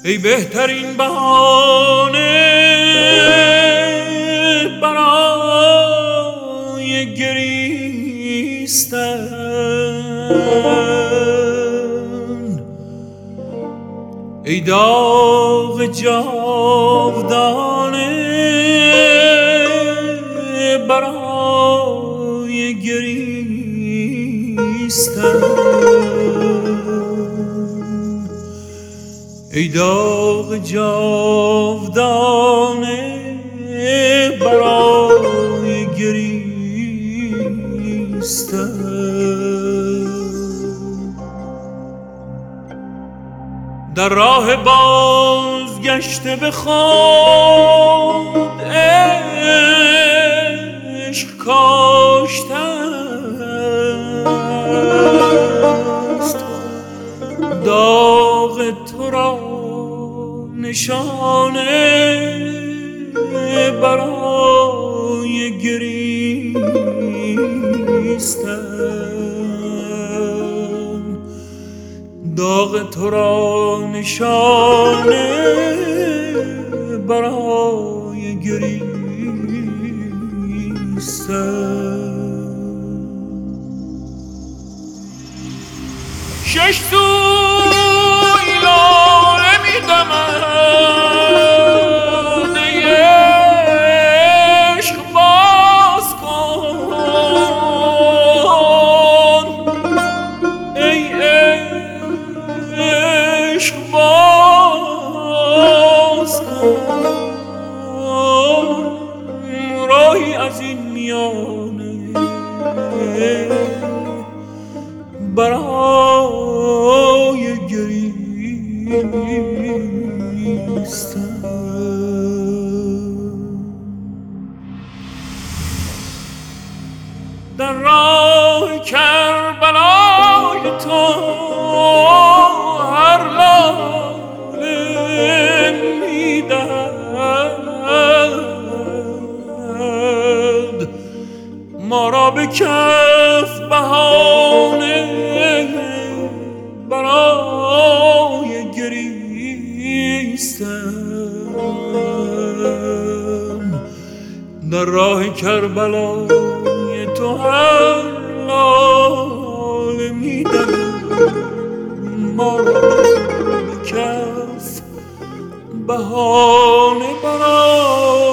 ای بهترین بهانه برای گریستن، ای داغ جاودانه برای گریستن، ای داغ جاودانه برای گریستن. در راه بازگشته به خود عشق کاشتن است، داغ تو را نشانه برای گریستن، داغ تو را نشانه برای گریستن. شش سوی لاله می‌دمد، ای عشق باز کن، ای عشق باز کن، راهی از این میانه برای گریستن. در راه کربلای تو هر لاله می‌دهد ما را به کف بهانه برای گریستن. در راه کربلای تو هر لاله می‌دهد ما را به کف بهانه برای